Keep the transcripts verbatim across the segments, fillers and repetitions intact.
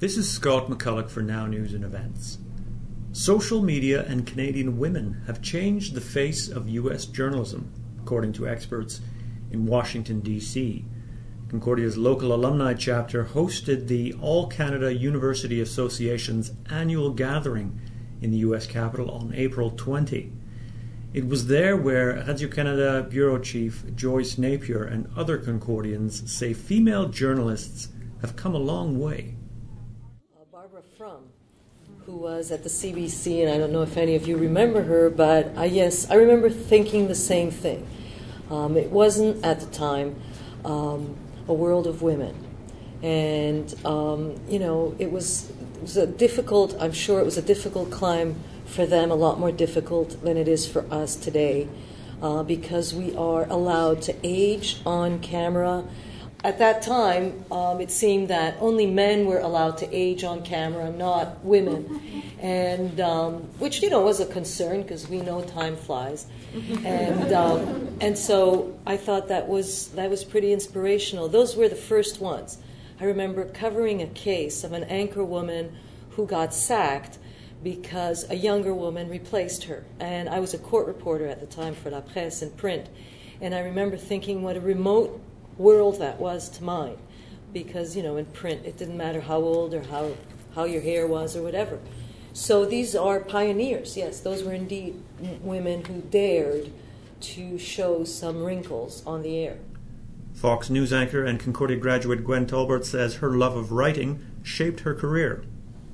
This is Scott McCulloch for Now News and Events. Social media and Canadian women have changed the face of U S journalism, according to experts in Washington, D C Concordia's local alumni chapter hosted the All Canada University Association's annual gathering in the U S Capitol on April twentieth. It was there where Radio-Canada Bureau Chief Joyce Napier and other Concordians say female journalists have come a long way. Barbara Frum, who was at the C B C, and I don't know if any of you remember her, but I, yes, I remember thinking the same thing. Um, it wasn't, at the time, um, a world of women. And, um, you know, it was, it was a difficult, I'm sure it was a difficult climb for them, a lot more difficult than it is for us today, uh, because we are allowed to age on camera. At that time, um, it seemed that only men were allowed to age on camera, not women, and um, which, you know, was a concern because we know time flies, and um, and so I thought that was that was pretty inspirational. Those were the first ones. I remember covering a case of an anchor woman who got sacked because a younger woman replaced her, and I was a court reporter at the time for La Presse and print, and I remember thinking what a remote world that was to mine, because, you know, in print it didn't matter how old or how how your hair was or whatever. So these are pioneers. Yes, those were indeed women who dared to show some wrinkles on the air. Fox News anchor and Concordia graduate Gwen Tolbert says her love of writing shaped her career.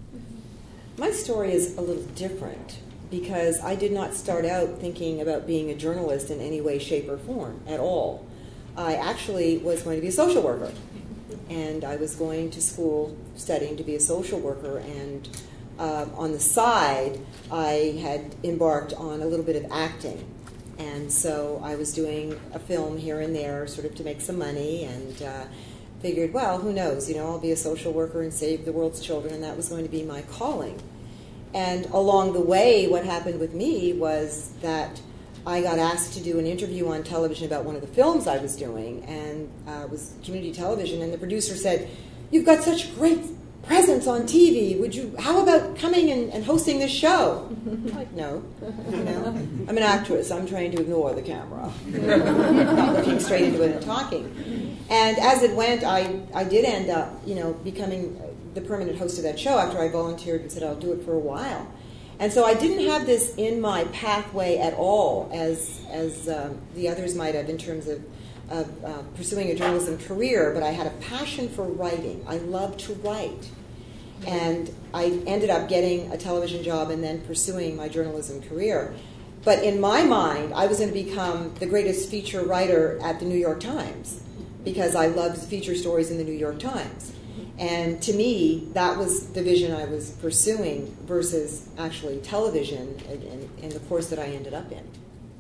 My story is a little different because I did not start out thinking about being a journalist in any way, shape, or form at all. I actually was going to be a social worker, and I was going to school studying to be a social worker, and uh, on the side I had embarked on a little bit of acting, and so I was doing a film here and there sort of to make some money, and uh, figured, well, who knows, you know, I'll be a social worker and save the world's children, and that was going to be my calling. And along the way, what happened with me was that I got asked to do an interview on television about one of the films I was doing, and uh, it was community television, and the producer said, "You've got such great presence on T V. Would you, how about coming and, and hosting this show?" I'm like, no, you know, I'm an actress. I'm trying to ignore the camera, not looking straight into it and talking. And as it went, I, I did end up, you know, becoming the permanent host of that show after I volunteered and said I'll do it for a while. And so I didn't have this in my pathway at all, as as um, the others might have, in terms of, of uh, pursuing a journalism career, but I had a passion for writing. I loved to write. And I ended up getting a television job and then pursuing my journalism career. But in my mind, I was going to become the greatest feature writer at the New York Times, because I loved feature stories in the New York Times. And to me, that was the vision I was pursuing versus actually television in, in the course that I ended up in.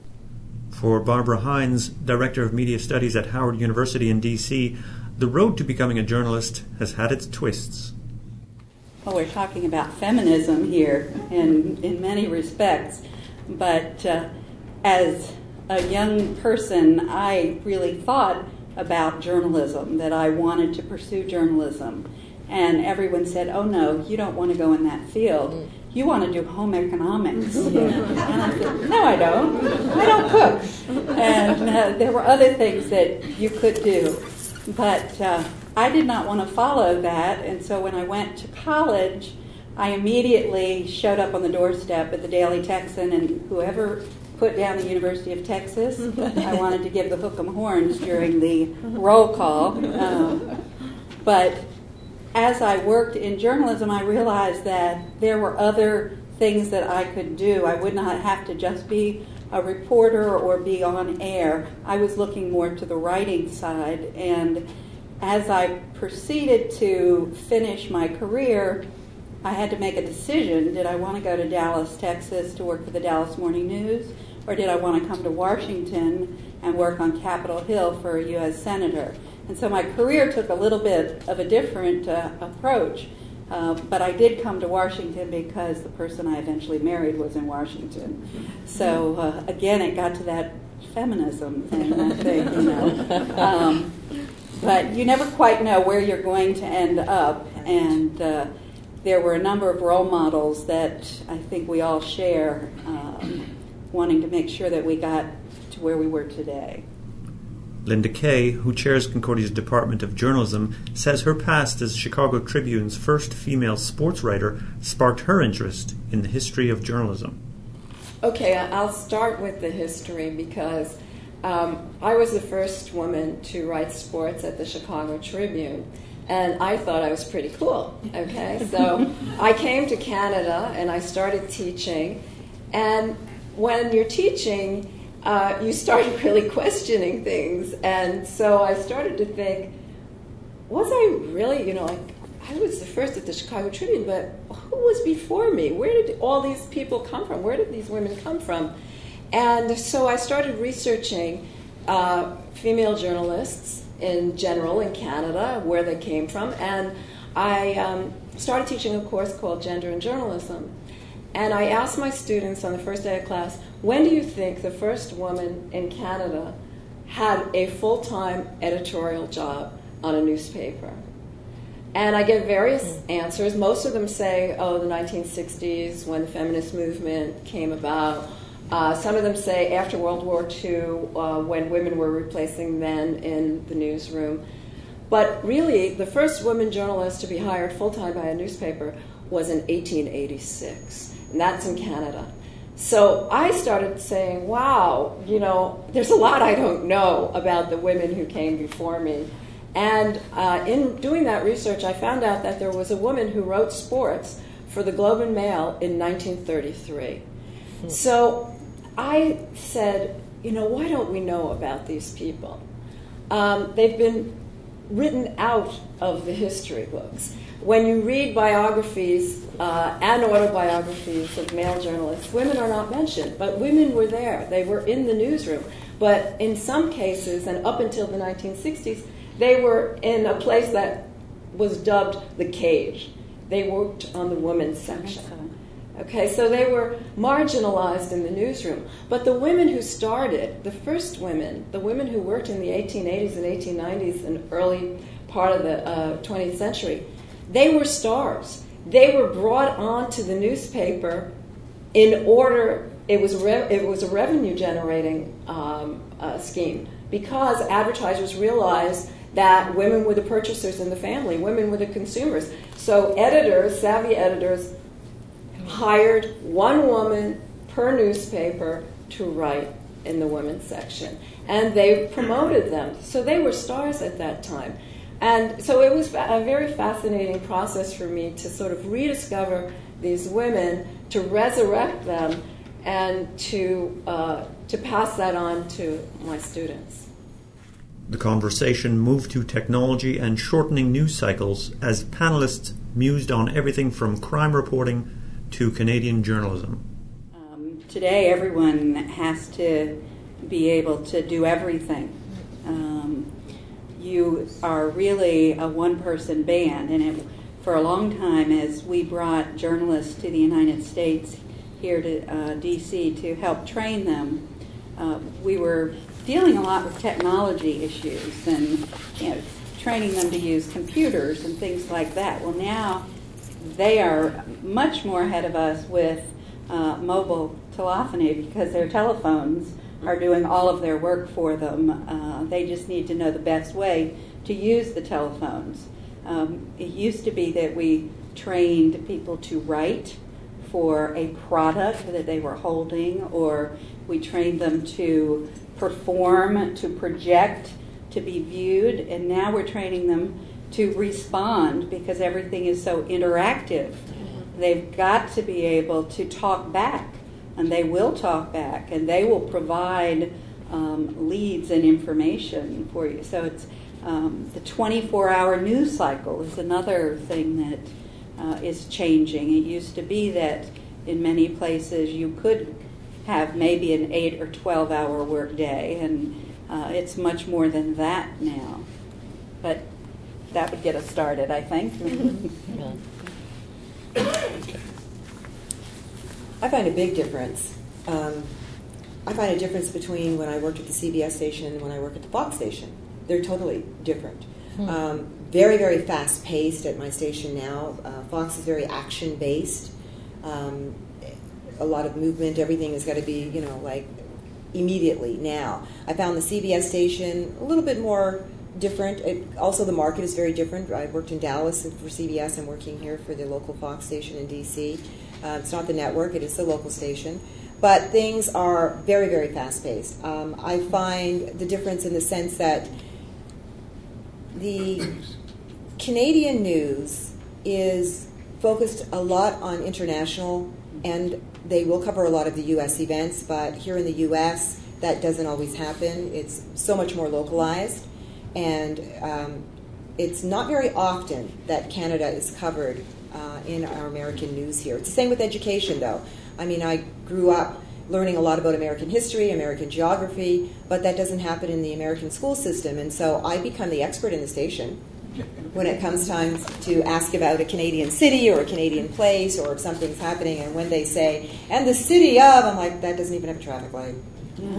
For Barbara Hines, Director of Media Studies at Howard University in D C, the road to becoming a journalist has had its twists. Well, we're talking about feminism here in, in many respects, but uh, as a young person, I really thought about journalism, that I wanted to pursue journalism. And everyone said, "Oh no, you don't want to go in that field. You want to do home economics." Yeah. And I said, "No, I don't. I don't cook." And uh, there were other things that you could do. But uh, I did not want to follow that. And so when I went to college, I immediately showed up on the doorstep at the Daily Texan, and whoever put down the University of Texas, I wanted to give the hook 'em horns during the roll call. Um, but as I worked in journalism, I realized that there were other things that I could do. I would not have to just be a reporter or be on air. I was looking more to the writing side. And as I proceeded to finish my career, I had to make a decision. Did I want to go to Dallas, Texas to work for the Dallas Morning News? Or did I want to come to Washington and work on Capitol Hill for a U S senator? And so my career took a little bit of a different uh, approach. Uh, but I did come to Washington because the person I eventually married was in Washington. So uh, again, it got to that feminism thing, I think, you know. Um, but you never quite know where you're going to end up. and uh, there were a number of role models that I think we all share, um, wanting to make sure that we got to where we were today. Linda Kay, who chairs Concordia's Department of Journalism, says her past as Chicago Tribune's first female sports writer sparked her interest in the history of journalism. Okay, I'll start with the history because um, I was the first woman to write sports at the Chicago Tribune, and I thought I was pretty cool, okay? So I came to Canada and I started teaching, and when you're teaching, uh, you start really questioning things, and so I started to think, was I really, you know, like, I was the first at the Chicago Tribune, but who was before me? Where did all these people come from? Where did these women come from? And so I started researching uh, female journalists in general in Canada, where they came from, and I um, started teaching a course called Gender and Journalism. And I asked my students on the first day of class, when do you think the first woman in Canada had a full-time editorial job on a newspaper? And I get various answers. Most of them say, oh, the nineteen sixties, when the feminist movement came about. Uh, some of them say after World War Two, uh, when women were replacing men in the newsroom. But really, the first woman journalist to be hired full-time by a newspaper was in eighteen eighty-six, and that's in Canada. So I started saying, wow, you know, there's a lot I don't know about the women who came before me. And uh, in doing that research, I found out that there was a woman who wrote sports for the Globe and Mail in nineteen thirty-three. Hmm. So I said, you know, why don't we know about these people? Um, they've been written out of the history books. When you read biographies uh, and autobiographies of male journalists, women are not mentioned, but women were there. They were in the newsroom. But in some cases, and up until the nineteen sixties, they were in a place that was dubbed the cage. They worked on the women's section. Okay, so they were marginalized in the newsroom. But the women who started, the first women, the women who worked in the eighteen eighties and eighteen nineties and early part of the uh, twentieth century, they were stars. They were brought onto the newspaper in order, it was, re- it was a revenue generating um, uh, scheme, because advertisers realized that women were the purchasers in the family, women were the consumers. So editors, savvy editors, hired one woman per newspaper to write in the women's section. And they promoted them. So they were stars at that time. And so it was a very fascinating process for me to sort of rediscover these women, to resurrect them, and to, uh, to pass that on to my students. The conversation moved to technology and shortening news cycles as panelists mused on everything from crime reporting to Canadian journalism. Um, today, everyone has to be able to do everything. Um, you are really a one-person band, and it, for a long time, as we brought journalists to the United States here to uh, D C to help train them, uh, we were dealing a lot with technology issues and, you know, training them to use computers and things like that. Well, now they are much more ahead of us with uh, mobile telephony, because their telephones are doing all of their work for them. Uh, they just need to know the best way to use the telephones. Um, it used to be that we trained people to write for a product that they were holding, or we trained them to perform, to project, to be viewed, and now we're training them to respond, because everything is so interactive. Mm-hmm. They've got to be able to talk back, and they will talk back, and they will provide um, leads and information for you. So it's um, the twenty-four hour news cycle is another thing that uh, is changing. It used to be that in many places you could have maybe an eight or twelve hour work day, and uh, it's much more than that now. But that would get us started, I think. I find a big difference. Um, I find a difference between when I worked at the C B S station and when I work at the Fox station. They're totally different. Hmm. Um, very, very fast-paced at my station now. Uh, Fox is very action-based. Um, a lot of movement. Everything has got to be, you know, like immediately now. I found the C B S station a little bit more different. It, also, the market is very different. I worked in Dallas for C B S. I'm working here for the local Fox station in D C. Uh, it's not the network. It is the local station. But things are very, very fast-paced. Um, I find the difference in the sense that the Canadian news is focused a lot on international, and they will cover a lot of the U S events, but here in the U S, that doesn't always happen. It's so much more localized, and um, it's not very often that Canada is covered uh, in our American news here. It's the same with education, though. I mean, I grew up learning a lot about American history, American geography, but that doesn't happen in the American school system, and so I become the expert in the station when it comes time to ask about a Canadian city or a Canadian place, or if something's happening, and when they say, and the city of, I'm like, that doesn't even have a traffic light. You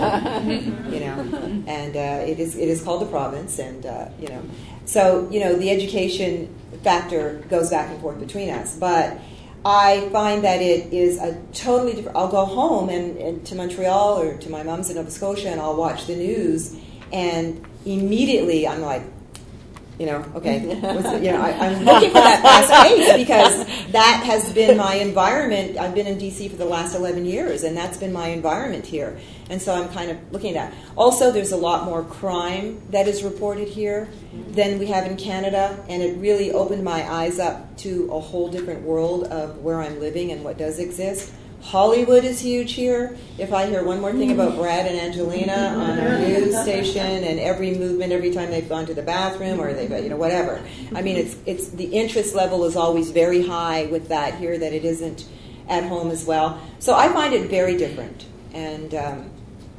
know, and uh, it is it is called the province, and uh, you know, so you know the education factor goes back and forth between us, but I find that it is a totally different. I'll go home and, and to Montreal or to my mom's in Nova Scotia, and I'll watch the news, and immediately I'm like, you know, okay, what's the, you know, I, I'm looking for that fast pace because that has been my environment. I've been in D C for the last eleven years, and that's been my environment here. And so I'm kind of looking at that. Also, there's a lot more crime that is reported here than we have in Canada, and it really opened my eyes up to a whole different world of where I'm living and what does exist. Hollywood is huge here. If I hear one more thing about Brad and Angelina on our news station, and every movement every time they've gone to the bathroom or they've, you know, whatever. I mean, it's it's the interest level is always very high with that here that it isn't at home as well. So I find it very different, and um,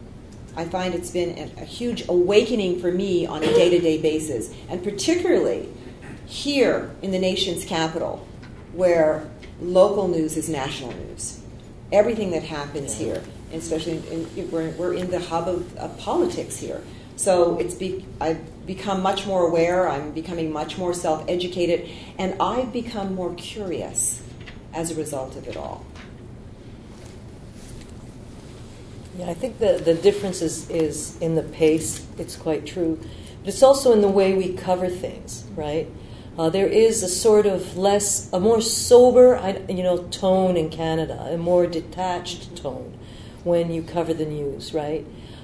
I find it's been a, a huge awakening for me on a day-to-day basis, and particularly here in the nation's capital, where local news is national news. Everything that happens here, especially in, in, we're, we're in the hub of, of politics here. So it's be, I've become much more aware. I'm becoming much more self-educated, and I've become more curious as a result of it all. Yeah, I think the, the difference is, is in the pace. It's quite true. But it's also in the way we cover things, right? Uh, there is a sort of less, a more sober, you know, tone in Canada, a more detached tone when you cover the news, right?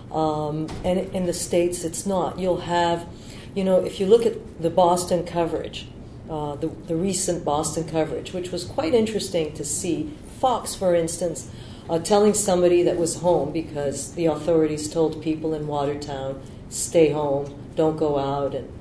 Um, and in the States, it's not. You'll have, you know, if you look at the Boston coverage, uh, the, the recent Boston coverage, which was quite interesting to see. Fox, for instance, uh, telling somebody that was home because the authorities told people in Watertown, stay home, don't go out, and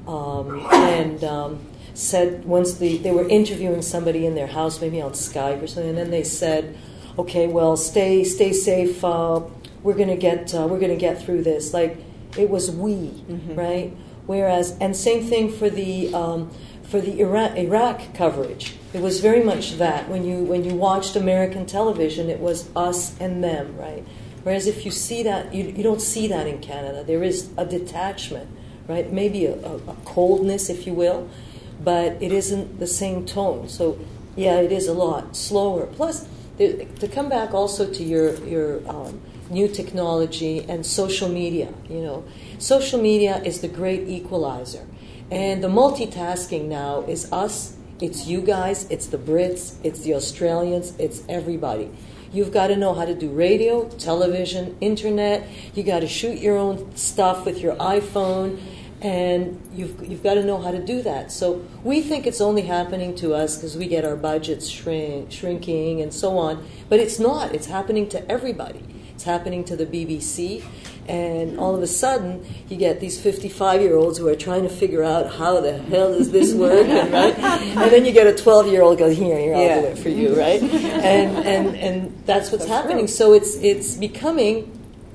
Um, and um, said once the, they were interviewing somebody in their house, maybe on Skype or something, and then they said, "Okay, well, stay stay safe. Uh, we're gonna get uh, we're gonna get through this." Like it was we, mm-hmm. right? Whereas, and same thing for the um, for the Iraq, Iraq coverage. It was very much that when you when you watched American television, it was us and them, right? Whereas if you see that, you you don't see that in Canada. There is a detachment. Right, maybe a, a, a coldness, if you will, but it isn't the same tone. So, yeah, it is a lot slower. Plus, there, to come back also to your your um, new technology and social media. You know, social media is the great equalizer, and the multitasking now is us. It's you guys. It's the Brits. It's the Australians. It's everybody. You've got to know how to do radio, television, internet. You got to shoot your own stuff with your iPhone, and you've you've got to know how to do that. So we think it's only happening to us because we get our budgets shrink, shrinking and so on, but it's not. It's happening to everybody. It's happening to the B B C, and all of a sudden you get these fifty-five-year-olds who are trying to figure out how the hell does this work, and, right? And then you get a twelve-year-old go, here, here, I'll yeah. do it for you, right? And and and that's what's that's happening. True. So it's it's becoming,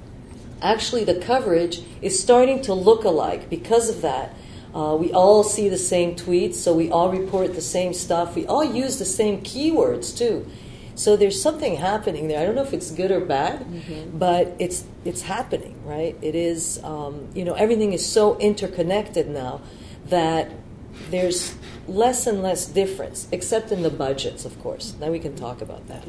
actually the coverage is starting to look alike because of that. Uh, we all see the same tweets, so we all report the same stuff. We all use the same keywords too. So there's something happening there. I don't know if it's good or bad, mm-hmm. but it's it's happening, right? It is, um, you know, everything is so interconnected now that there's less and less difference, except in the budgets, of course. Now we can talk about that.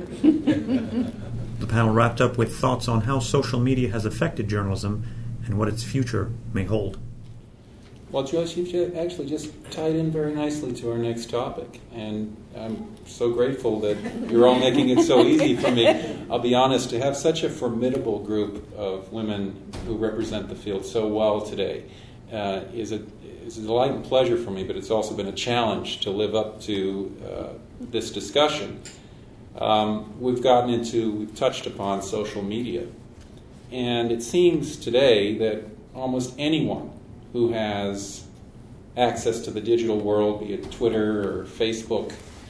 The panel wrapped up with thoughts on how social media has affected journalism and what its future may hold. Well, Joyce, you've actually just tied in very nicely to our next topic, and I'm so grateful that you're all making it so easy for me. I'll be honest, to have such a formidable group of women who represent the field so well today uh, is, a, is a delight and pleasure for me, but it's also been a challenge to live up to uh, this discussion. Um, we've gotten into, we've touched upon social media, and it seems today that almost anyone who has access to the digital world, be it Twitter or Facebook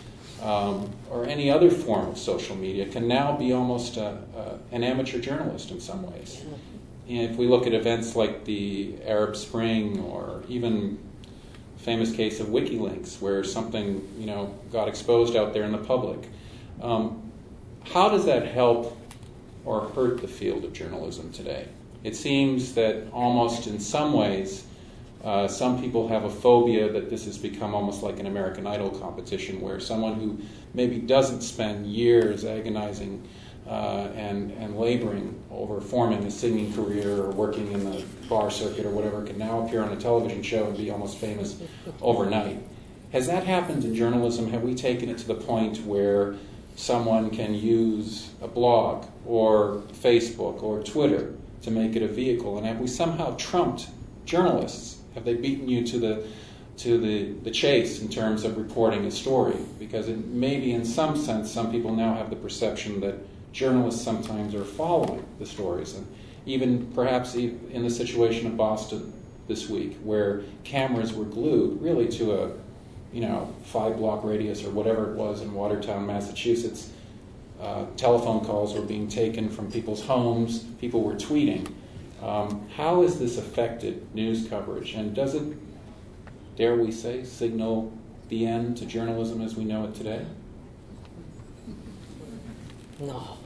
um, or any other form of social media, can now be almost a, a, an amateur journalist in some ways. And if we look at events like the Arab Spring or even the famous case of WikiLeaks, where something you know got exposed out there in the public, um, how does that help or hurt the field of journalism today? It seems that almost in some ways, Uh, some people have a phobia that this has become almost like an American Idol competition, where someone who maybe doesn't spend years agonizing uh, and, and laboring over forming a singing career or working in the bar circuit or whatever can now appear on a television show and be almost famous overnight. Has that happened in journalism? Have we taken it to the point where someone can use a blog or Facebook or Twitter to make it a vehicle? And have we somehow trumped journalists? Have they beaten you to the to the, the chase in terms of reporting a story? Because it maybe in some sense some people now have the perception that journalists sometimes are following the stories. And even perhaps in the situation of Boston this week, where cameras were glued really to a you know five block radius or whatever it was in Watertown, Massachusetts. Uh, telephone calls were being taken from people's homes. People were tweeting. Um, how has this affected news coverage, and does it, dare we say, signal the end to journalism as we know it today? No.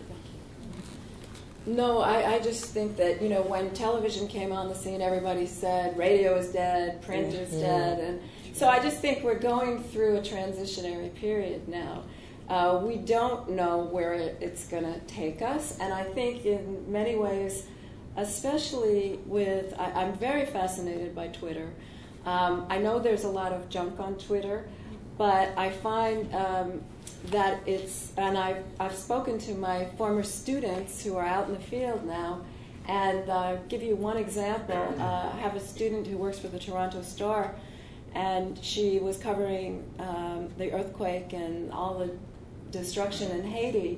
No, I, I just think that, you know, when television came on the scene, everybody said radio is dead, print is Yeah. dead. And so I just think we're going through a transitionary period now. Uh, we don't know where it, it's going to take us. And I think in many ways, especially with, I, I'm very fascinated by Twitter. Um, I know there's a lot of junk on Twitter, but I find um, that it's, and I've, I've spoken to my former students who are out in the field now, and uh, give you one example. Uh, I have a student who works for the Toronto Star, and she was covering um, the earthquake and all the destruction in Haiti.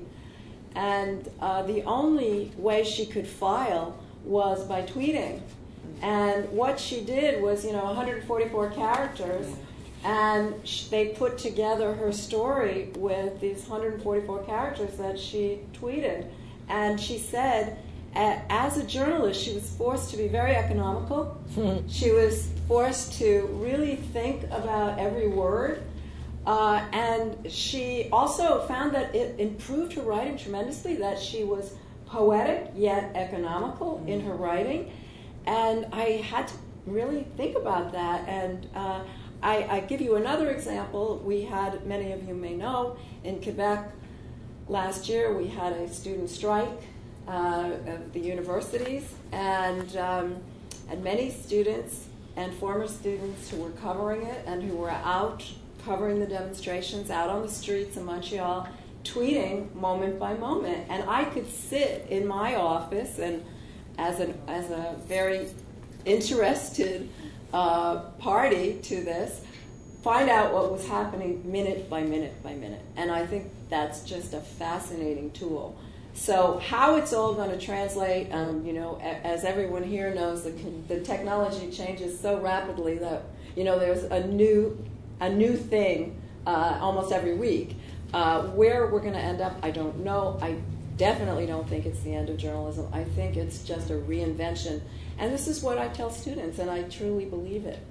And uh, the only way she could file was by tweeting. And what she did was, you know, one hundred forty-four characters, and sh- they put together her story with these one hundred forty-four characters that she tweeted. And she said, a- as a journalist, she was forced to be very economical. She was forced to really think about every word. Uh, and she also found that it improved her writing tremendously, that she was poetic yet economical mm-hmm. in her writing. And I had to really think about that. And uh, I, I give you another example. We had, many of you may know, in Quebec last year we had a student strike uh, of the universities, and, um, and many students and former students who were covering it and who were out covering the demonstrations out on the streets in Montreal, tweeting moment by moment. And I could sit in my office and as, an, as a very interested uh, party to this, find out what was happening minute by minute by minute. And I think that's just a fascinating tool. So how it's all going to translate, um, you know, a, as everyone here knows, the, the technology changes so rapidly that, you know, there's a new a new thing uh, almost every week. Uh, where we're going to end up, I don't know. I definitely don't think it's the end of journalism. I think it's just a reinvention. And this is what I tell students, and I truly believe it.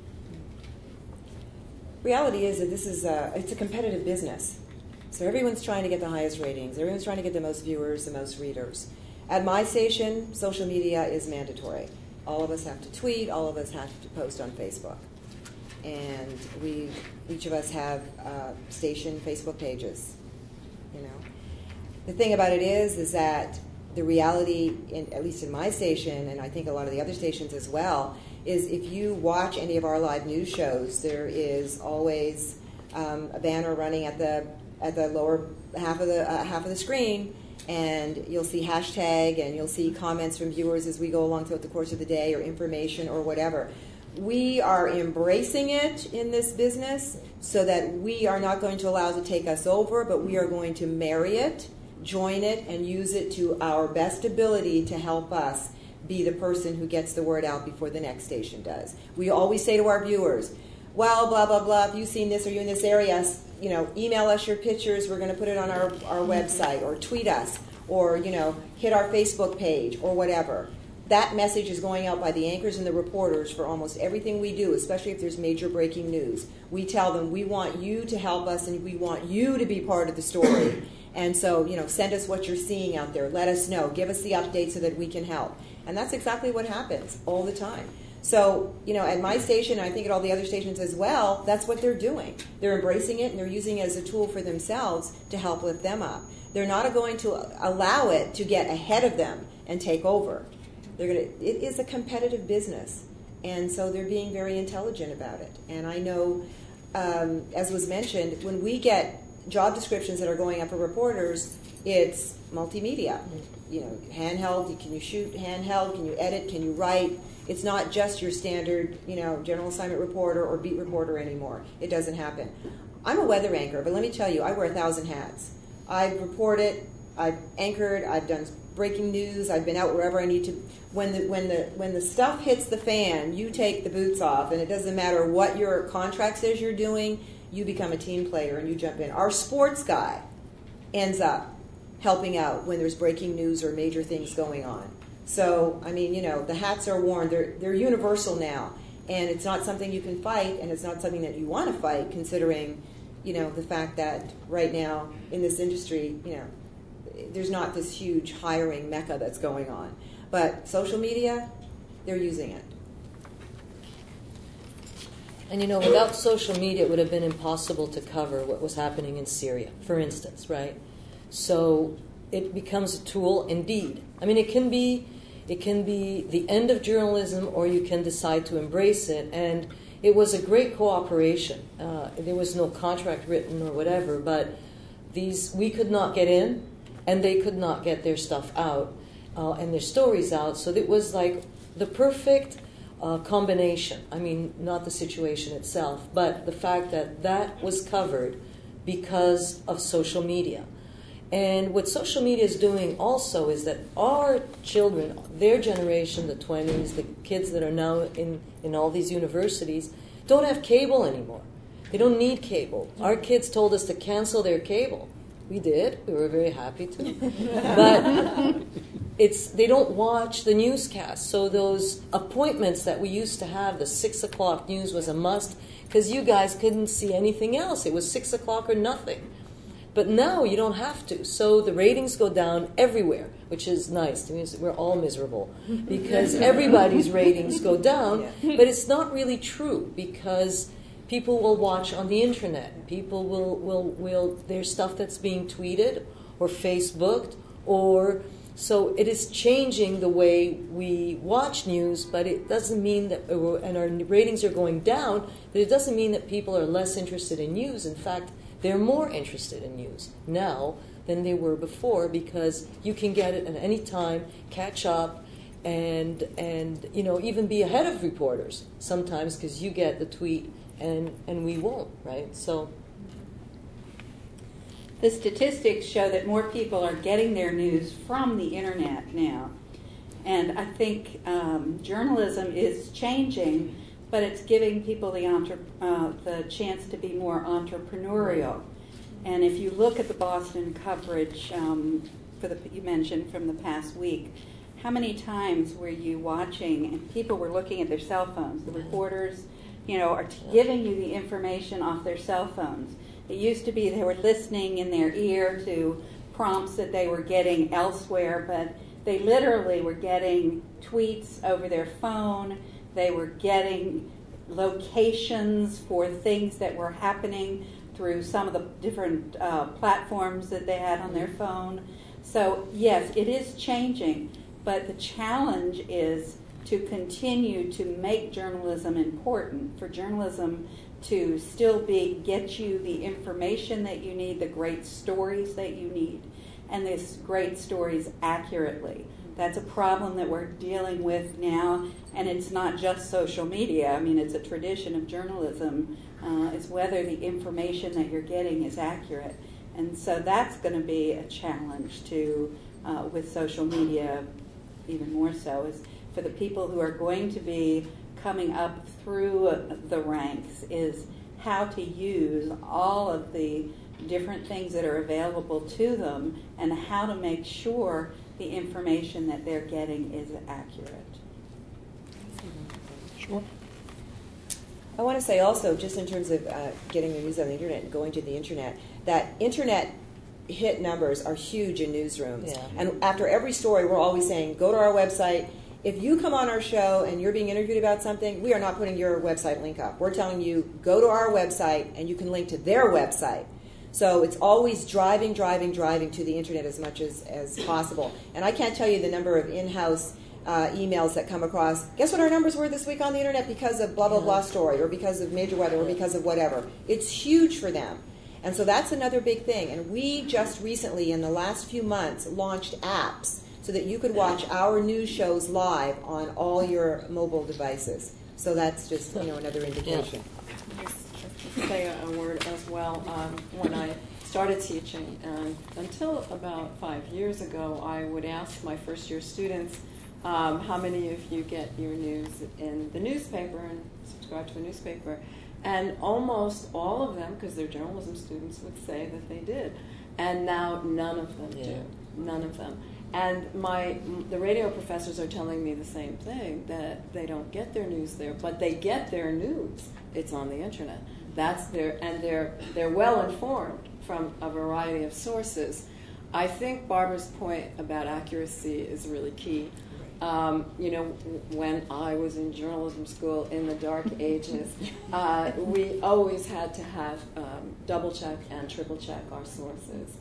Reality is that this is a, it's a competitive business. So everyone's trying to get the highest ratings. Everyone's trying to get the most viewers, the most readers. At my station, social media is mandatory. All of us have to tweet. All of us have to post on Facebook. and we each of us have uh, station Facebook pages. You know, the thing about it is, is that the reality, in, at least in my station, and I think a lot of the other stations as well, is if you watch any of our live news shows, there is always um, a banner running at the at the lower half of the uh, half of the screen, and you'll see hashtag, and you'll see comments from viewers as we go along throughout the course of the day, or information, or whatever. We are embracing it in this business so that we are not going to allow it to take us over, but we are going to marry it, join it, and use it to our best ability to help us be the person who gets the word out before the next station does. We always say to our viewers, well, blah, blah, blah, if you've seen this or you're in this area, you know, email us your pictures, we're going to put it on our, our website, or tweet us, or, you know, hit our Facebook page, or whatever. That message is going out by the anchors and the reporters for almost everything we do, especially if there's major breaking news. We tell them we want you to help us and we want you to be part of the story. And so, you know, send us what you're seeing out there. Let us know. Give us the update so that we can help. And that's exactly what happens all the time. So, you know, at my station, and I think at all the other stations as well, that's what they're doing. They're embracing it, and they're using it as a tool for themselves to help lift them up. They're not going to allow it to get ahead of them and take over. They're going to, it is a competitive business, and so they're being very intelligent about it. And I know, um, as was mentioned, when we get job descriptions that are going up for reporters, it's multimedia. You know, handheld, can you shoot handheld, can you edit, can you write? It's not just your standard, you know, general assignment reporter or beat reporter anymore. It doesn't happen. I'm a weather anchor, but let me tell you, I wear a thousand hats. I've reported, I've anchored, I've done breaking news, I've been out wherever I need to. When the when the when the stuff hits the fan, you take the boots off, and it doesn't matter what your contract says you're doing, you become a team player and you jump in. Our sports guy ends up helping out when there's breaking news or major things going on. So, I mean, you know, the hats are worn. They're they're universal now, and it's not something you can fight, and it's not something that you want to fight, considering, you know, the fact that right now in this industry, you know, there's not this huge hiring mecca that's going on. But social media, they're using it. And you know, without social media, it would have been impossible to cover what was happening in Syria, for instance, right? So it becomes a tool, indeed. I mean, it can be, it can be the end of journalism, or you can decide to embrace it. And it was a great cooperation. Uh, there was no contract written or whatever, but these we could not get in, and they could not get their stuff out uh, and their stories out. So it was like the perfect uh, combination. I mean, not the situation itself, but the fact that that was covered because of social media. And what social media is doing also is that our children, their generation, the twenties, the kids that are now in, in all these universities, don't have cable anymore. They don't need cable. Our kids told us to cancel their cable. We did. We were very happy to. But it's they don't watch the newscast. So those appointments that we used to have, the six o'clock news was a must, because you guys couldn't see anything else. It was six o'clock or nothing. But now you don't have to. So the ratings go down everywhere, which is nice. To me, we're all miserable because everybody's ratings go down. But it's not really true, because people will watch on the internet. People will, will, will, there's stuff that's being tweeted or Facebooked, or, so it is changing the way we watch news, but it doesn't mean that, and our ratings are going down, but it doesn't mean that people are less interested in news. In fact, they're more interested in news now than they were before, because you can get it at any time, catch up, and, and you know, even be ahead of reporters sometimes, because you get the tweet and, and we won't, right? So the statistics show that more people are getting their news from the internet now. And I think um, journalism is changing, but it's giving people the entre- uh, the chance to be more entrepreneurial. And if you look at the Boston coverage um, for the you mentioned from the past week, how many times were you watching and people were looking at their cell phones? The reporters, you know, are t- giving you the information off their cell phones. It used to be they were listening in their ear to prompts that they were getting elsewhere, but they literally were getting tweets over their phone. They were getting locations for things that were happening through some of the different uh, platforms that they had on their phone. So yes, it is changing, but the challenge is to continue to make journalism important, for journalism to still be get you the information that you need, the great stories that you need, and these great stories accurately. That's a problem that we're dealing with now, and it's not just social media. I mean, it's a tradition of journalism. Uh, it's whether the information that you're getting is accurate. And so that's going to be a challenge to, uh, with social media, even more so, is for the people who are going to be coming up through the ranks, is how to use all of the different things that are available to them and how to make sure the information that they're getting is accurate. Sure. I want to say also, just in terms of uh, getting the news on the internet and going to the internet, that internet hit numbers are huge in newsrooms. Yeah. And after every story, we're always saying, go to our website. If you come on our show and you're being interviewed about something, we are not putting your website link up. We're telling you, go to our website, and you can link to their website. So it's always driving, driving, driving to the internet as much as, as possible. And I can't tell you the number of in-house uh, emails that come across. Guess what our numbers were this week on the internet because of blah, blah, blah story, or because of major weather, or because of whatever. It's huge for them. And so that's another big thing. And we just recently, in the last few months, launched apps so that you could watch our news shows live on all your mobile devices. So that's just, you know, another indication. Just say a word as well. Um, when I started teaching, and until about five years ago, I would ask my first year students, um, how many of you get your news in the newspaper and subscribe to the newspaper? And almost all of them, because they're journalism students, would say that they did. And now none of them Yeah. do. None of them. And my the radio professors are telling me the same thing, that they don't get their news there, but they get their news. It's on the internet. That's their, and they're they're well informed from a variety of sources. I think Barbara's point about accuracy is really key. Um, you know, when I was in journalism school in the dark ages, uh, we always had to have um, double check and triple check our sources,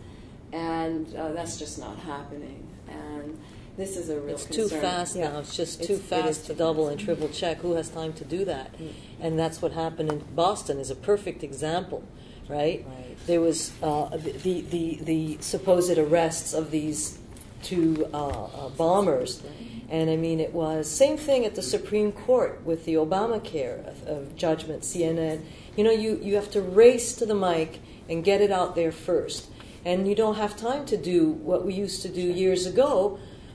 and uh, that's just not happening. And this is a real It's concern. too fast Yeah. now. It's just It's- too it is fast too to double fast. and triple check. Who has time to do that? And that's what happened in Boston is a perfect example, right? Right. There was uh, the, the, the supposed arrests of these two uh, uh, bombers. And I mean, it was same thing at the Supreme Court with the Obamacare of, of judgment, C N N. You know, you, you have to race to the mic and get it out there first. And you don't have time to do what we used to do years ago.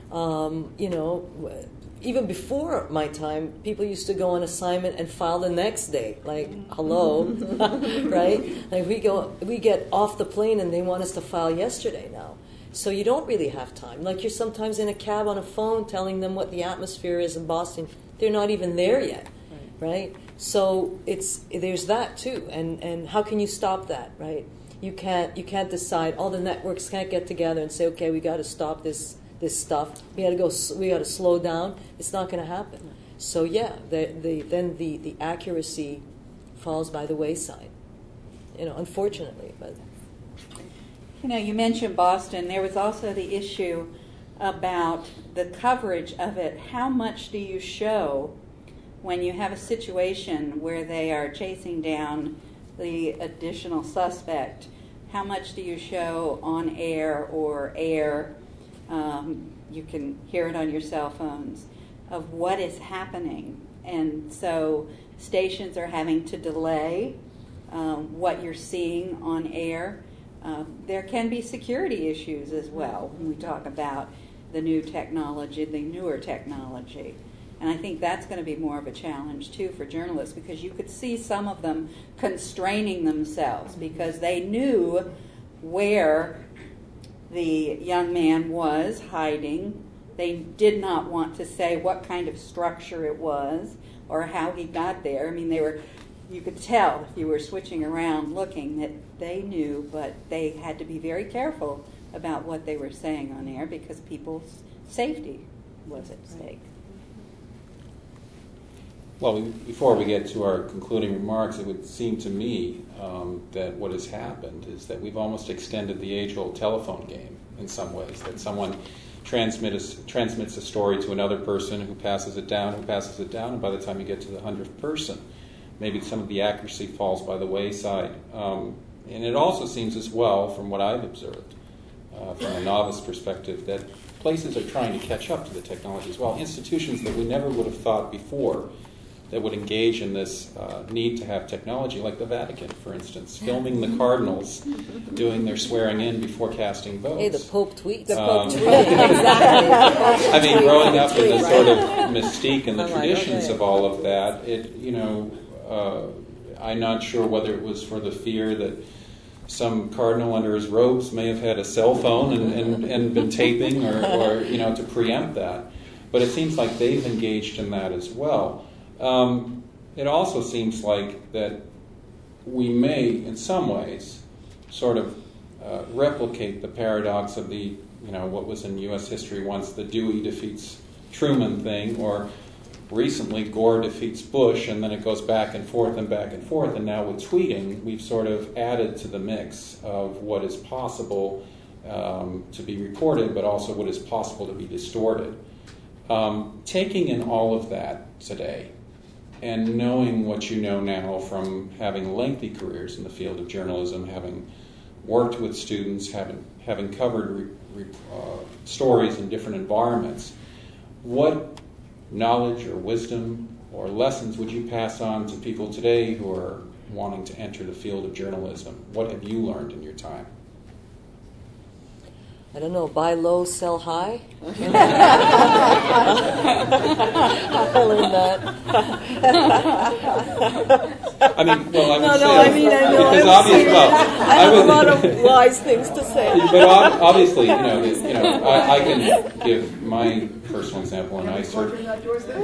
Um, you know, even before my time, people used to go on assignment and file the next day. Like, hello, right? Like we go, we get off the plane and they want us to file yesterday now. So you don't really have time. Like you're sometimes in a cab on a phone telling them what the atmosphere is in Boston. They're not even there yet, right? right? So it's there's that too. And and how can you stop that, right? You can't you can't decide. All the networks can't get together and say, okay, we got to stop this this stuff. We got to go. We got to slow down. It's not going to happen. So yeah, the, the then the the accuracy falls by the wayside. You know, unfortunately, but. You know, you mentioned Boston. There was also the issue about the coverage of it. How much do you show when you have a situation where they are chasing down the additional suspect? How much do you show on air or air? Um, you can hear it on your cell phones of what is happening. And so stations are having to delay um, what you're seeing on air. Uh, there can be security issues as well when we talk about the new technology, the newer technology. And I think that's going to be more of a challenge, too, for journalists, because you could see some of them constraining themselves because they knew where the young man was hiding. They did not want to say what kind of structure it was or how he got there. I mean, they were... You could tell if you were switching around looking that they knew, but they had to be very careful about what they were saying on air because people's safety was at stake. Well, before we get to our concluding remarks, it would seem to me um, that what has happened is that we've almost extended the age-old telephone game in some ways, that someone transmits, transmits a story to another person who passes it down, who passes it down, and by the time you get to the hundredth person, maybe some of the accuracy falls by the wayside. Um, and it also seems as well, from what I've observed, uh, from a novice perspective, that places are trying to catch up to the technology as well. Institutions that we never would have thought before that would engage in this uh, need to have technology, like the Vatican, for instance, filming the cardinals doing their swearing in before casting votes. Hey, the Pope tweets. The Um, Pope tweet, exactly. I mean, growing up in the sort of mystique and the I'm like, traditions okay. of all of that, it, you know, uh, I'm not sure whether it was for the fear that some cardinal under his robes may have had a cell phone and, and, and been taping, or, or, you know, to preempt that. But it seems like they've engaged in that as well. Um, it also seems like that we may, in some ways, sort of uh, replicate the paradox of the, you know, what was in U S history once the Dewey defeats Truman thing, or recently Gore defeats Bush, and then it goes back and forth and back and forth. And now with tweeting, we've sort of added to the mix of what is possible um, to be reported, but also what is possible to be distorted. Um, taking in all of that today, and knowing what you know now from having lengthy careers in the field of journalism, having worked with students, having, having covered re, re, uh, stories in different environments, what knowledge or wisdom or lessons would you pass on to people today who are wanting to enter the field of journalism? What have you learned in your time? I don't know, buy low, sell high? I learned that. I mean, well, I would No, say... no, I mean, I know. Because I, obviously, well, I have would, a lot of wise things to say. But ob- obviously, you know, the, you know, I, I can give my personal example, and I, cer- I,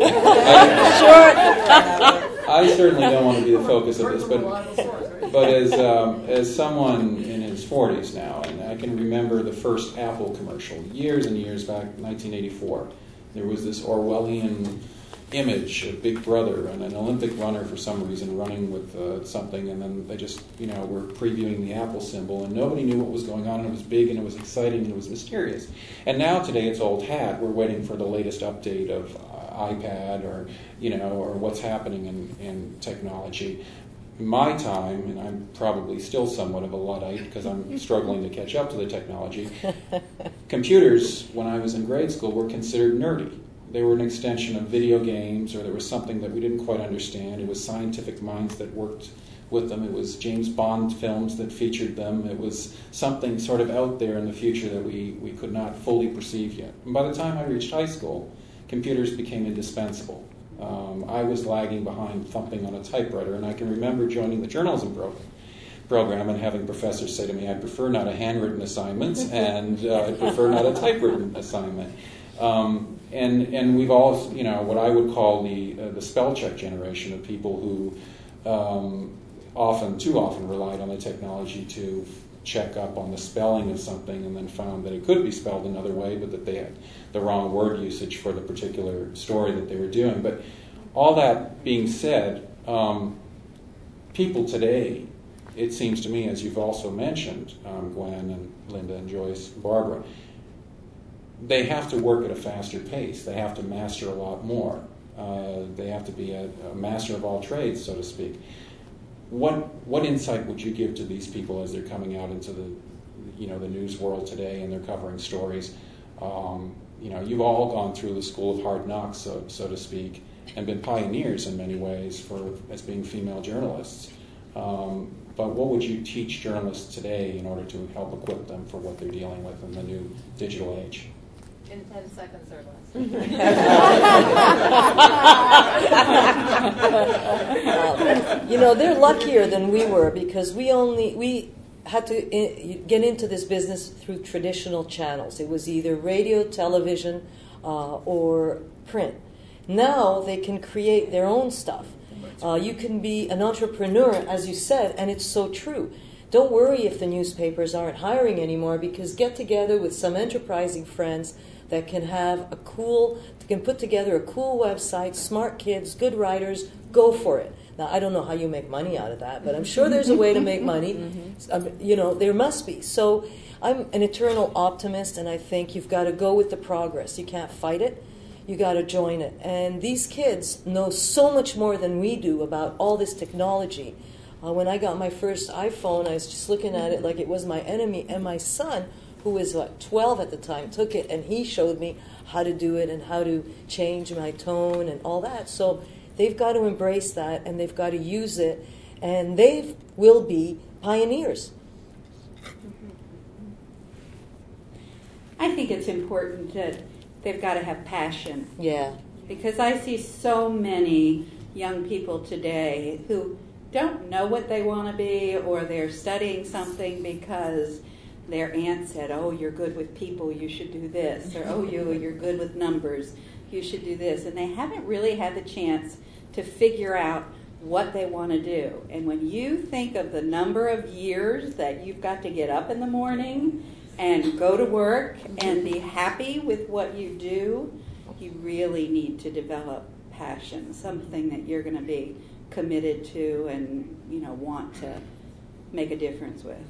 I certainly don't want to be the focus of this, but but as um, as someone in his forties now, and I can remember the first Apple commercial years and years back, nineteen eighty-four. There was this Orwellian image of Big Brother and an Olympic runner for some reason running with uh, something, and then they just, you know, were previewing the Apple symbol, and nobody knew what was going on, and it was big, and it was exciting, and it was mysterious. And now today it's old hat. We're waiting for the latest update of uh, iPad, or, you know, or what's happening in, in technology. In my time, and I'm probably still somewhat of a Luddite because I'm struggling to catch up to the technology, computers, when I was in grade school, were considered nerdy. They were an extension of video games, or there was something that we didn't quite understand. It was scientific minds that worked with them. It was James Bond films that featured them. It was something sort of out there in the future that we, we could not fully perceive yet. And by the time I reached high school, computers became indispensable. Um, I was lagging behind thumping on a typewriter, and I can remember joining the journalism program. program and having professors say to me, I prefer not a handwritten assignment, and uh, I prefer not a typewritten assignment. Um, and and we've all, you know, what I would call the uh, the spell check generation of people who um, often, too often, relied on the technology to check up on the spelling of something, and then found that it could be spelled another way, but that they had the wrong word usage for the particular story that they were doing. But all that being said, um, people today, it seems to me, as you've also mentioned, um, Gwen and Linda and Joyce and Barbara, they have to work at a faster pace. They have to master a lot more. Uh, they have to be a, a master of all trades, so to speak. What what insight would you give to these people as they're coming out into the, you know, the news world today, and they're covering stories? Um, you know, you've all gone through the school of hard knocks, so, so to speak, and been pioneers in many ways for as being female journalists. Um, but what would you teach journalists today in order to help equip them for what they're dealing with in the new digital age? In ten seconds or less. uh, you know, they're luckier than we were, because we only we had to in, get into this business through traditional channels. It was either radio, television, uh, or print. Now they can create their own stuff. Uh, you can be an entrepreneur, as you said, and it's so true. don't worry if the newspapers aren't hiring anymore, because get together with some enterprising friends that can have a cool, can put together a cool website, smart kids, good writers, go for it. Now, I don't know how you make money out of that, but I'm sure there's a way to make money. Mm-hmm. Um, you know, there must be. So I'm an eternal optimist, and I think you've got to go with the progress. You can't fight it. You got to join it. And these kids know so much more than we do about all this technology. Uh, when I got my first iPhone, I was just looking at it like it was my enemy, and my son, who was what, twelve at the time, took it, and he showed me how to do it and how to change my tone and all that. So they've got to embrace that, and they've got to use it, and they will be pioneers. I think it's important that they've got to have passion. Yeah. Because I see so many young people today who don't know what they want to be, or they're studying something because their aunt said, oh, you're good with people, you should do this, or oh, you, you're good with numbers, you should do this. And they haven't really had the chance to figure out what they want to do. And when you think of the number of years that you've got to get up in the morning and go to work and be happy with what you do, you really need to develop passion, something that you're going to be committed to and, you know, want to make a difference with.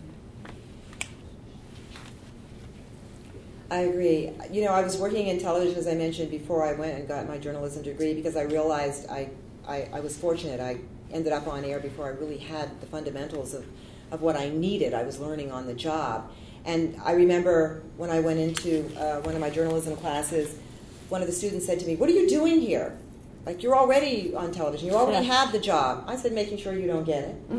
I agree. You know, I was working in television, as I mentioned before I went and got my journalism degree, because I realized I, I, I was fortunate. I ended up on air before I really had the fundamentals of, of what I needed. I was learning on the job. And I remember when I went into uh, one of my journalism classes, one of the students said to me, what are you doing here? Like, you're already on television. You already have the job. I said, making sure you don't get it.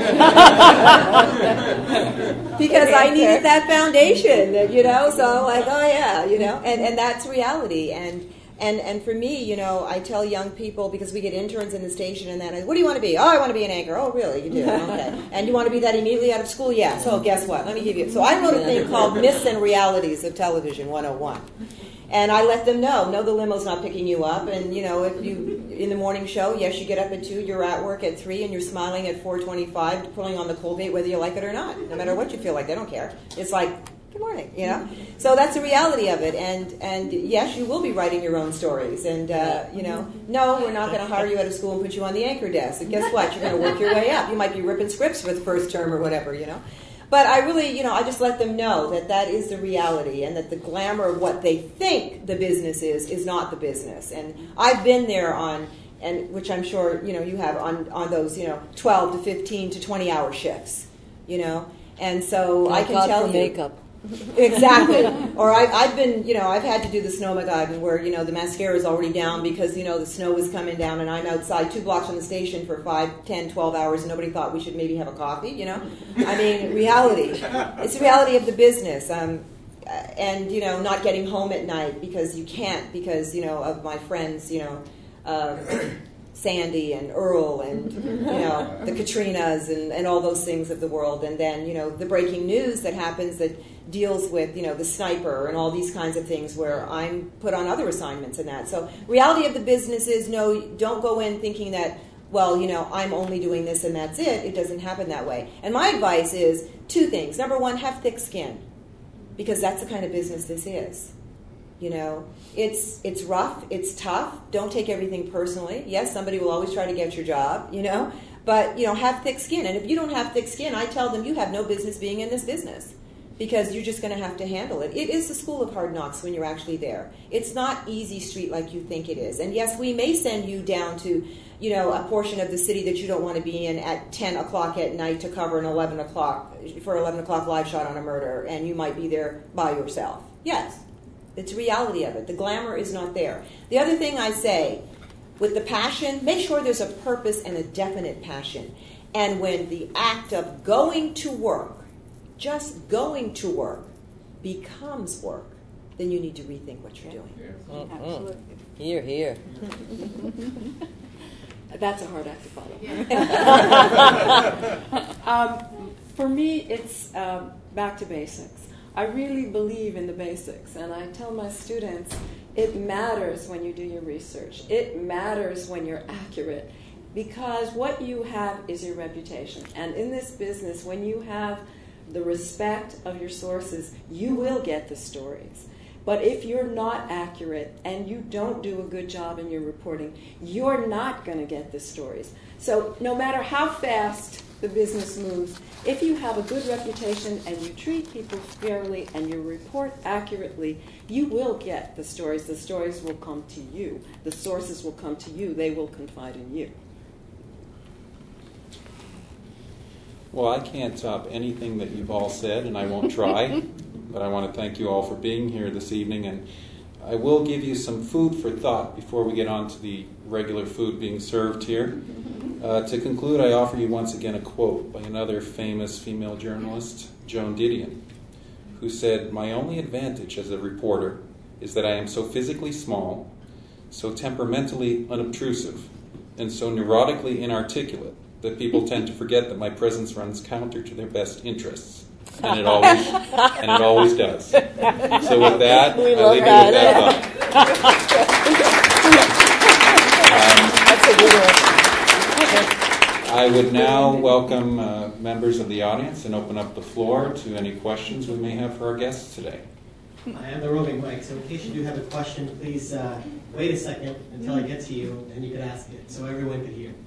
Because I needed that foundation, that, you know, so I'm like, oh, yeah, you know, and, and that's reality. And, and and for me, you know, I tell young people, because we get interns in the station, and then, I, what do you want to be? Oh, I want to be an anchor. Oh, really? You do? Okay. And you want to be that immediately out of school? Yeah. So guess what? Let me give you. So I wrote a thing called Myths and Realities of Television one oh one. And I let them know, no, the limo's not picking you up. And, you know, if you, in the morning show, yes, you get up at two, you're at work at three, and you're smiling at four twenty-five, pulling on the Colgate, whether you like it or not. No matter what you feel like, they don't care. It's like, good morning, you know? So that's the reality of it. And, and yes, you will be writing your own stories. And, uh, you know, no, we're not going to hire you out of school and put you on the anchor desk. And guess what? You're going to work your way up. You might be ripping scripts for the first term or whatever, you know? But I really, you know, I just let them know that that is the reality, and that the glamour of what they think the business is is not the business. And I've been there on, and which I'm sure, you know, you have on, on those, you know, twelve to fifteen to twenty hour shifts, you know. And so Thank I can God tell for you. makeup. Exactly. Or I, I've been, you know, I've had to do the Snowmageddon where, you know, the mascara is already down because, you know, the snow was coming down, and I'm outside two blocks from the station for five, ten, twelve hours, and nobody thought we should maybe have a coffee, you know? I mean, reality. It's the reality of the business. Um, and, you know, not getting home at night because you can't because, you know, of my friends, you know, uh, Sandy and Earl and, you know, the Katrinas and, and all those things of the world. And then, you know, the breaking news that happens that deals with, you know, the sniper and all these kinds of things where I'm put on other assignments and that. So reality of the business is, no, don't go in thinking that, well, you know, I'm only doing this and that's it. It doesn't happen that way. And my advice is two things. Number one, have thick skin, because that's the kind of business this is. You know, it's it's rough, it's tough. Don't take everything personally. Yes, somebody will always try to get your job, you know, but, you know, have thick skin. And if you don't have thick skin, I tell them you have no business being in this business, because you're just going to have to handle it. It is the school of hard knocks when you're actually there. It's not easy street like you think it is. And yes, we may send you down to, you know, a portion of the city that you don't want to be in at ten o'clock at night to cover an eleven o'clock, for eleven o'clock live shot on a murder, and you might be there by yourself. Yes. It's reality of it. The glamour is not there. The other thing I say, with the passion, make sure there's a purpose and a definite passion. And when the act of going to work, just going to work, becomes work, then you need to rethink what you're doing. Mm-hmm. Absolutely. Here, here. That's a hard act to follow. um, for me, it's um, back to basics. I really believe in the basics, and I tell my students, it matters when you do your research. It matters when you're accurate. because what you have is your reputation. And in this business, when you have the respect of your sources, you will get the stories. But if you're not accurate and you don't do a good job in your reporting, you're not going to get the stories. So no matter how fast the business moves, if you have a good reputation and you treat people fairly and you report accurately, you will get the stories. The stories will come to you. The sources will come to you. They will confide in you. Well, I can't top anything that you've all said, and I won't try. But I want to thank you all for being here this evening, and I will give you some food for thought before we get on to the regular food being served here. Uh, to conclude, I offer you once again a quote by another famous female journalist, Joan Didion, who said, "My only advantage as a reporter is that I am so physically small, so temperamentally unobtrusive, and so neurotically inarticulate that people tend to forget that my presence runs counter to their best interests." And it always, and it always does. So with that, We I love leave that. you with that thought. Um, That's a good one. I would now welcome uh, members of the audience and open up the floor to any questions we may have for our guests today. I am the roving mic, so in case you do have a question, please uh, wait a second until I get to you, and you can ask it, so everyone can hear.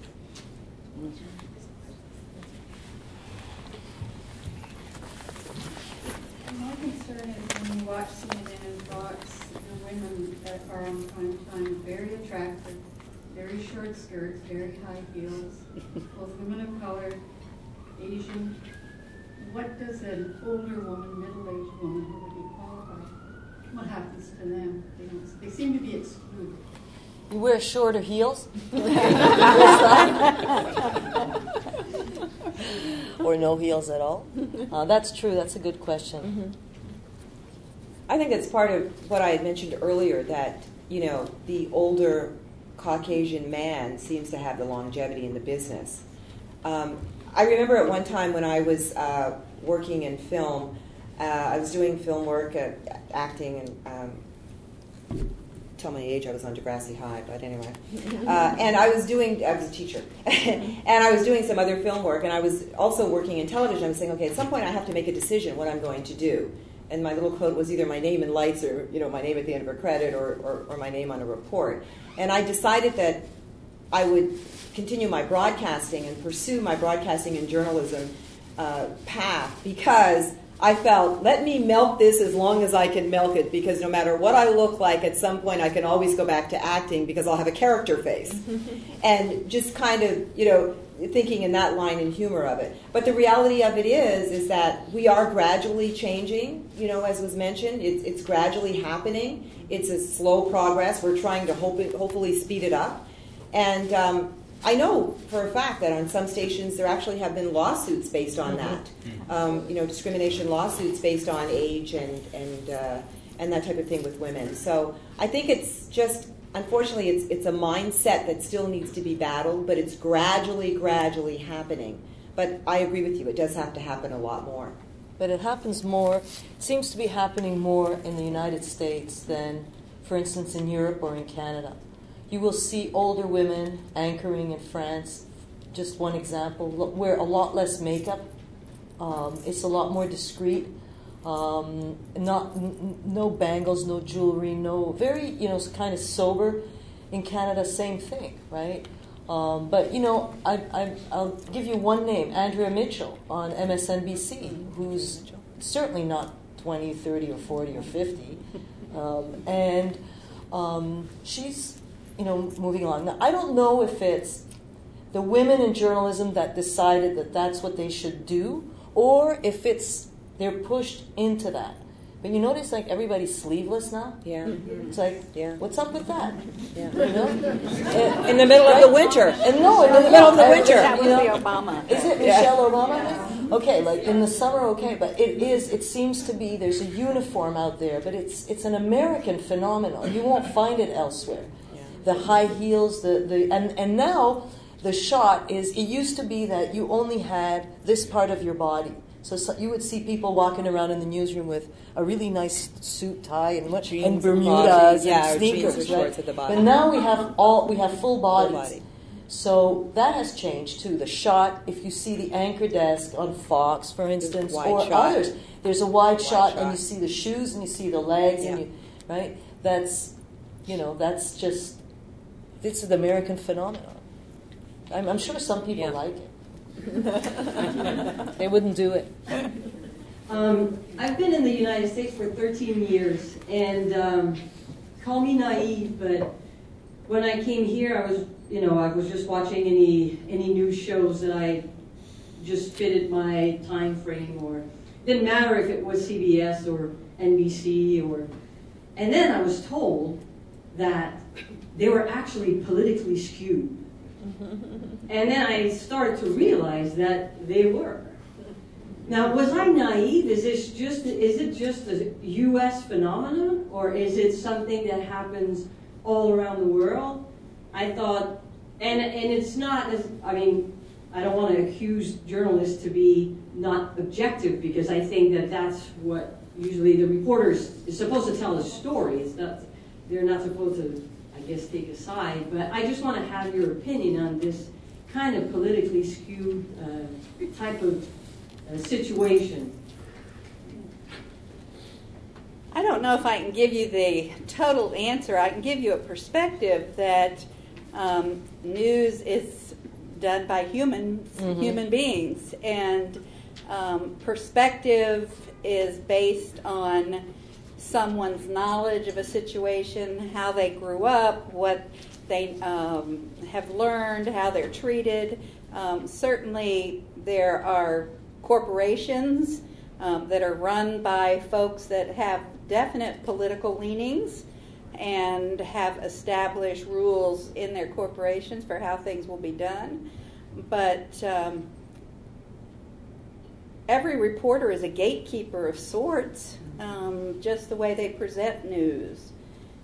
My concern is when you watch C N N and Fox, the women that are on prime time, very attractive, very short skirts, very high heels, both women of color, Asian. What does an older woman, middle-aged woman who would be qualified, what happens to them? They, don't, they seem to be excluded. You wear shorter heels? Or no heels at all? Uh, that's true. That's a good question. Mm-hmm. I think that's part of what I had mentioned earlier, that, you know, the older Caucasian man seems to have the longevity in the business. Um, I remember at one time when I was uh, working in film, uh, I was doing film work, uh, acting, and um, tell my age, I was on Degrassi High, but anyway. Uh, and I was doing, I was a teacher, and I was doing some other film work, and I was also working in television. I was saying, okay, at some point I have to make a decision what I'm going to do. And my little code was either my name in lights or, you know, my name at the end of a credit or, or, or my name on a report. And I decided that I would continue my broadcasting and pursue my broadcasting and journalism uh, path, because I felt, let me milk this as long as I can milk it, because no matter what I look like, at some point I can always go back to acting because I'll have a character face. And just kind of, you know, thinking in that line and humor of it. But the reality of it is, is that we are gradually changing, you know, as was mentioned. It's, it's gradually happening. It's a slow progress. We're trying to hope it, hopefully speed it up. And um, I know for a fact that on some stations there actually have been lawsuits based on that. Um, you know, discrimination lawsuits based on age and and uh, and that type of thing with women. So I think it's just, unfortunately, it's it's a mindset that still needs to be battled, but it's gradually, gradually happening. But I agree with you; it does have to happen a lot more. But it happens more, seems to be happening more in the United States than, for instance, in Europe or in Canada. You will see older women anchoring in France, just one example, wear a lot less makeup. Um, it's a lot more discreet. Um, not n- no bangles, no jewelry, no very, you know, kind of sober. In Canada, same thing, right? Um, but, you know, I, I, I'll give you one name, Andrea Mitchell on M S N B C, who's certainly not twenty, thirty, or forty, or fifty. Um, and um, she's, you know, moving along. Now, I don't know if it's the women in journalism that decided that that's what they should do, or if it's they're pushed into that. But you notice, like, everybody's sleeveless now? Yeah. It's like, Yeah. what's up with that? Yeah. You know? In the middle of the winter. And no, in the, middle of the uh, winter. That was you know, the Obama. Is it Michelle Obama? Okay, like in the summer, okay, but it is. It seems to be there's a uniform out there, but it's it's an American phenomenon. You won't find it elsewhere. Yeah. The high heels, the the and and now the shot is. It used to be that you only had this part of your body. So, so you would see people walking around in the newsroom with a really nice suit, tie, and what Jeans and and Bermudas yeah, and or jeans sneakers, or right? shorts at the bottom. But now we have all we have full bodies. body. So that has changed too. The shot, if you see the anchor desk on Fox, for instance, wide or shot. others, there's a wide, Wide shot, shot. and you see the shoes and you see the legs, Yeah. and you, right? That's, you know, that's just, this is the American phenomenon. I'm, I'm sure some people Yeah. like it. They wouldn't do it. Um, I've been in the United States for thirteen years, and um, call me naive, but when I came here, I was, you know, I was just watching any any news shows that I just fitted my time frame, or didn't matter if it was C B S or N B C, or, and then I was told that they were actually politically skewed. And then I started to realize that they were. Now, was I naive? Is this just is it just a U S phenomenon, or is it something that happens all around the world? I thought, and and it's not as I mean, I don't want to accuse journalists to be not objective, because I think that that's what usually the reporters is supposed to tell a story. It's not they're not supposed to, I guess, take a side. But I just want to have your opinion on this kind of politically skewed uh, type of uh, situation. I don't know if I can give you the total answer. I can give you a perspective that um, news is done by humans, Mm-hmm. human beings, and um, perspective is based on someone's knowledge of a situation, how they grew up, what they um, have learned, how they're treated. Um, certainly, there are corporations um, that are run by folks that have definite political leanings and have established rules in their corporations for how things will be done. But um, every reporter is a gatekeeper of sorts, um, just the way they present news.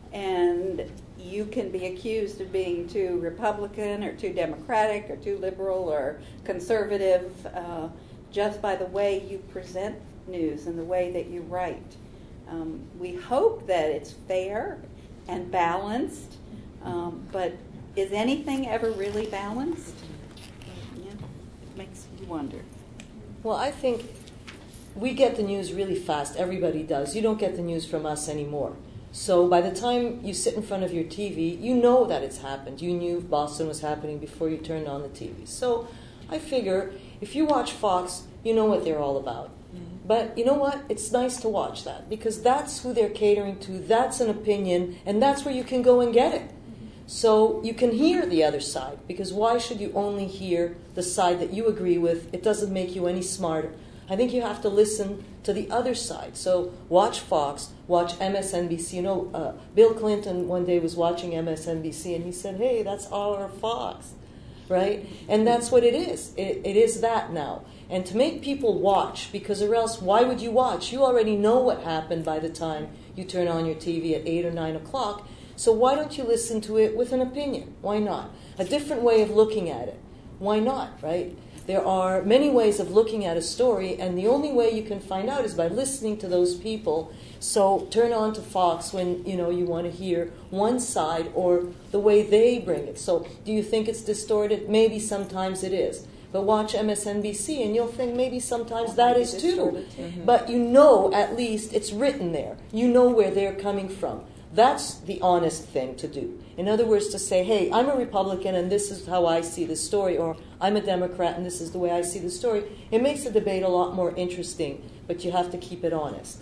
And you can be accused of being too Republican or too Democratic or too liberal or conservative uh, just by the way you present news and the way that you write. Um, we hope that it's fair and balanced, um, but is anything ever really balanced? Yeah, it makes you wonder. Well, I think we get the news really fast. Everybody does. You don't get the news from us anymore. So by the time you sit in front of your T V, you know that it's happened. You knew Boston was happening before you turned on the T V. So I figure if you watch Fox, you know what they're all about. But you know what? It's nice to watch that, because that's who they're catering to. That's an opinion, and that's where you can go and get it. So you can hear the other side, because why should you only hear the side that you agree with? It doesn't make you any smarter. I think you have to listen to the other side. So watch Fox, watch M S N B C. You know, uh, Bill Clinton one day was watching M S N B C, and he said, hey, that's our Fox, right? And that's what it is. It, it is that now. And to make people watch, because or else why would you watch? You already know what happened by the time you turn on your T V at eight or nine o'clock. So why don't you listen to it with an opinion? Why not? A different way of looking at it. Why not, right? There are many ways of looking at a story, and the only way you can find out is by listening to those people. So turn on to Fox when you know you want to hear one side or the way they bring it. So do you think it's distorted? Maybe sometimes it is. But watch M S N B C and you'll think maybe sometimes that is too. Mm-hmm. But you know at least it's written there. You know where they're coming from. That's the honest thing to do. In other words, to say, hey, I'm a Republican and this is how I see the story, or I'm a Democrat and this is the way I see the story. It makes the debate a lot more interesting, but you have to keep it honest.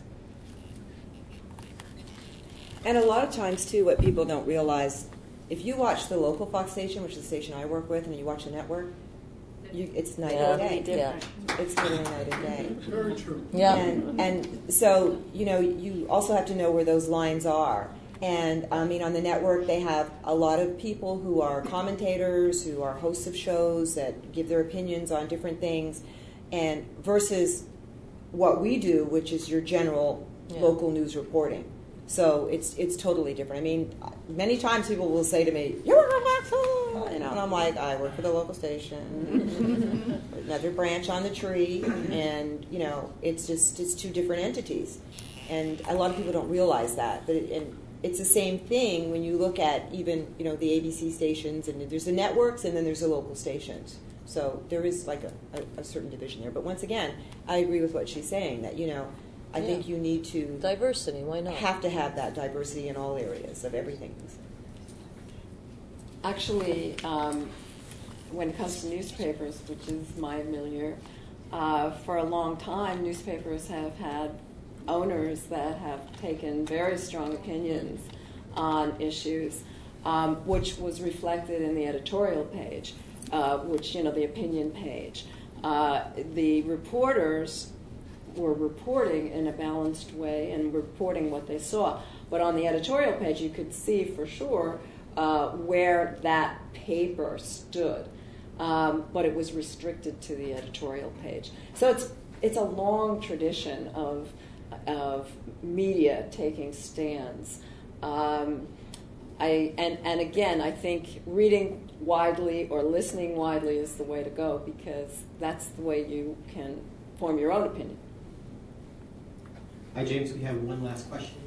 And a lot of times, too, what people don't realize, if you watch the local Fox station, which is the station I work with, and you watch the network, you, it's night Yeah, and day. yeah. It's literally night and day. Very true. Yeah. And, and so, you know, you also have to know where those lines are. And, I mean, on the network, they have a lot of people who are commentators, who are hosts of shows that give their opinions on different things, and versus what we do, which is your general Yeah. local news reporting. So it's it's totally different. I mean, many times people will say to me, "You work for Fox," you know, and I'm like, "I work for the local station, another branch on the tree," and you know, it's just it's two different entities, and a lot of people don't realize that. But it, and it's the same thing when you look at even, you know, the A B C stations, and there's the networks and then there's the local stations. So there is like a, a, a certain division there. But once again, I agree with what she's saying, that, you know, I Yeah. think you need to Diversity, why not? have to have that diversity in all areas of everything. Actually, um, when it comes to newspapers, which is my milieu, uh, for a long time, newspapers have had owners that have taken very strong opinions on issues, um, which was reflected in the editorial page, uh, which, you know, the opinion page. Uh, the reporters were reporting in a balanced way and reporting what they saw. But on the editorial page, you could see for sure uh, where that paper stood. Um, but it was restricted to the editorial page. So it's it's a long tradition of of media taking stands. Um, I and and again, I think reading widely or listening widely is the way to go, because that's the way you can form your own opinion. Hi, James. We have one last question.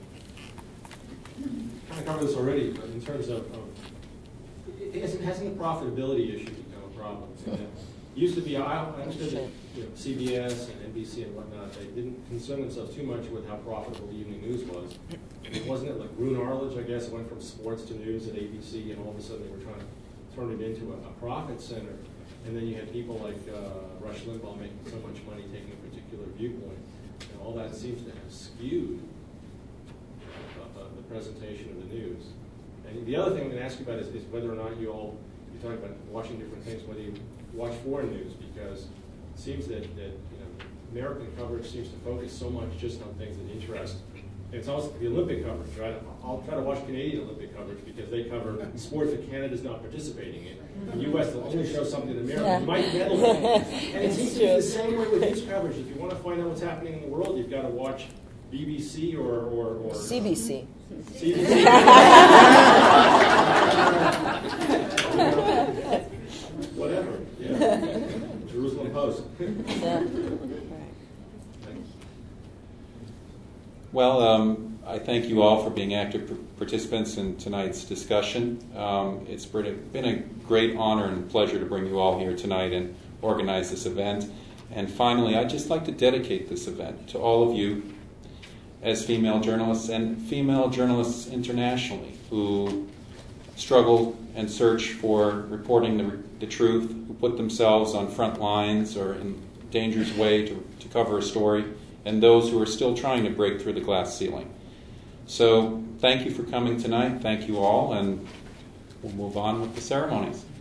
I covered this already, but in terms of, of it hasn't, hasn't the profitability issue become a problem? So that it used to be, I, I understood that, you know, C B S and N B C and whatnot, they didn't concern themselves too much with how profitable the evening news was. Wasn't it like Roone Arledge, I guess, went from sports to news at A B C, and all of a sudden they were trying to turn it into a, a profit center. And then you had people like uh, Rush Limbaugh making so much money taking a particular viewpoint. And all that seems to have skewed uh, uh, the presentation of the news. And the other thing I'm going to ask you about is, is whether or not you all, you're talking about watching different things, whether you watch foreign news, because it seems that, that you know, American coverage seems to focus so much just on things that interest. And it's also the Olympic coverage, right? I'll try to watch Canadian Olympic coverage because they cover sports that Canada's not participating in. The U S will only show something that America Yeah. might medal in. And it seems to be the same way with news coverage. If you want to find out what's happening in the world, you've got to watch B B C or, or, or C B C. C B C. Whatever. Yeah. Jerusalem Post. Yeah. Well, um, I thank you all for being active participants in tonight's discussion. Um, it's been a great honor and pleasure to bring you all here tonight and organize this event. And finally, I'd just like to dedicate this event to all of you as female journalists and female journalists internationally who struggle and search for reporting the, the truth, who put themselves on front lines or in dangerous way to, to cover a story, and those who are still trying to break through the glass ceiling. So thank you for coming tonight. Thank you all, and we'll move on with the ceremonies.